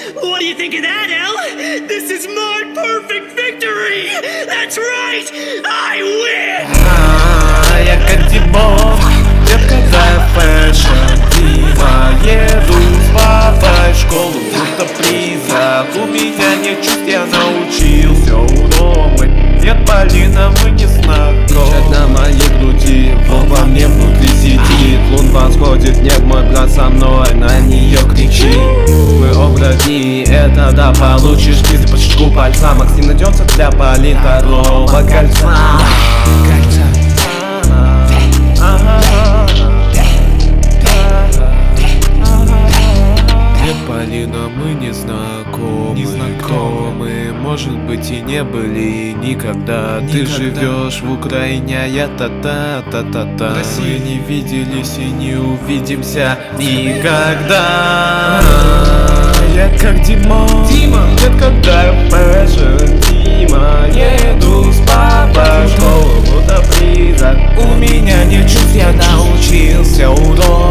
What do you think of that, Elle? This is my perfect victory! That's right! I win! Я как Димон, детка да фэшн Дима, еду с папой в школу, будто призрак. У меня нет чувств, я научился удобы. Нет, Полина, мы не знакомы. Печать на моей груди, во мне внутри сидит. Лун восходит, нет, мой брат со мной, на нее кричи. Мы образи, это да, получишь пизды по щелчку пальца. Максим найдется для Полин второго кольца. Нет, Полина, мы не знакомы. Кто мы, может быть, и не были никогда. Ты живешь в Украине, а я та-та-та-та-та. Мы не виделись и не увидимся никогда. Я как Димон, нет, когда фэшн Дима, еду с папой в школу, будто призрак. У меня нет чувств, я научился урок.